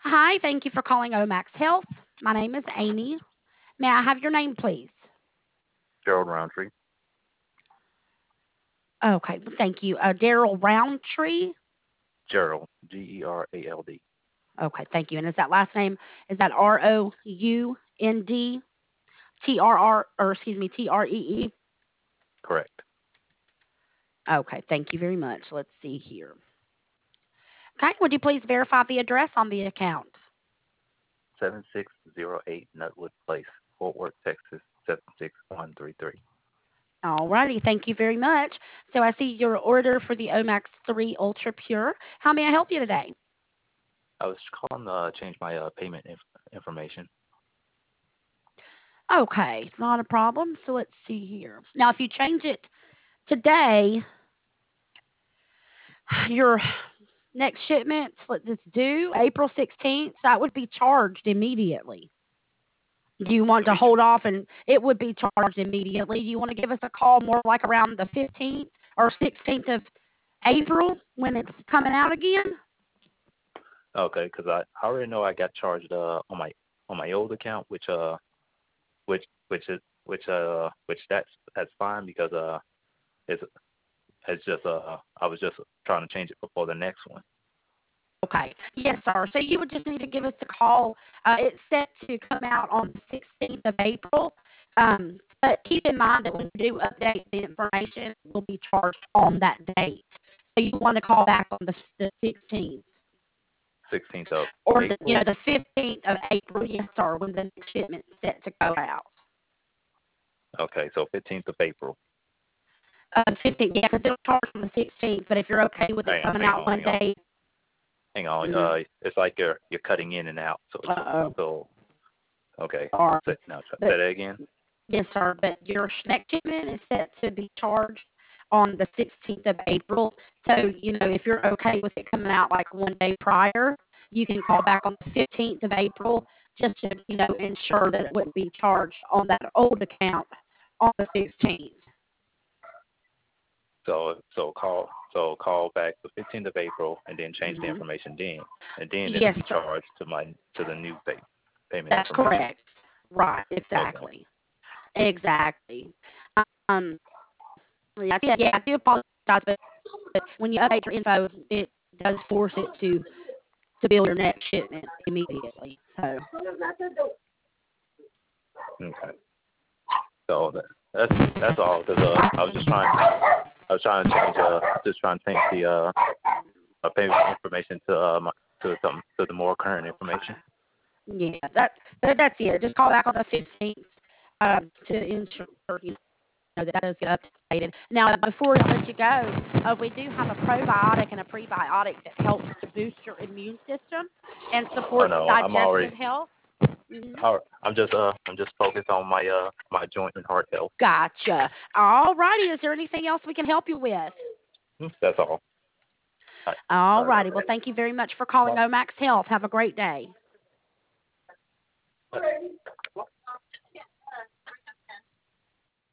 Hi, thank you for calling Omax Health. My name is Amy. May I have your name, please? Gerald Roundtree. Okay, thank you. Daryl Roundtree. Gerald, Gerald. Okay, thank you. And is that last name, is that Roundtree, or excuse me, Tree? Correct. Okay, thank you very much. Let's see here. Okay, would you please verify the address on the account? 7608 Nutwood Place, Fort Worth, Texas 76133. Alrighty, thank you very much. So I see your order for the Omax 3 Ultra Pure. How may I help you today? I was calling to change my payment information. Okay, not a problem. So let's see here. Now, if you change it today, your next shipment that's due April 16th, that would be charged immediately. Do you want To to be hold off and it would be charged immediately? Do you want to give us a call more like around the 15th or 16th of April when it's coming out again? okay, because I already know I got charged on my old account, which that's fine because it's it's just I was just trying to change it before the next one. Okay. Yes, sir. So you would just need to give us a call. It's set to come out on the 16th of April. But keep in mind that when we do update the information, it will be charged on that date. So you want to call back on the 16th 16th of or April. the 15th of April. Yes, sir. When the next shipment is set to go out. Okay, so 15th of April. 15th, yeah, because it'll charge on the 16th. But if you're okay with it Hang on, coming hang out on, one hang on, day, hang on. mm-hmm. It's like you're cutting in and out. Uh-oh. So okay. Sorry. Now say But that again. yes, sir, but your next shipment is set to be charged on the 16th of April. So, if you're okay with it coming out like one day prior, you can call back on the 15th of April just to, ensure that it wouldn't be charged on that old account on the 16th. So call back the 15th of April and then change the Hmm. information then, and then it'll Yes, be sir. charged to the new payment That's information. correct. Right, Okay. exactly. Exactly. Um, yeah, I do apologize, but when you update your info, it does force it to bill your next shipment immediately. So Okay. So that's all. Cause I was trying to change the payment information to to the more current information. yeah, that's it. Just call back on the 15th to ensure that does get updated. Now, before I let you go, we do have a probiotic and a prebiotic that helps to boost your immune system and Oh supports no, digestive health. Hmm. I'm just focused on my joint and heart health. Gotcha. All righty. Is there anything else we can help you with? That's all. All right. All Sorry about righty. Well, that. thank you very much for calling Well, Omax Health. Have a great day.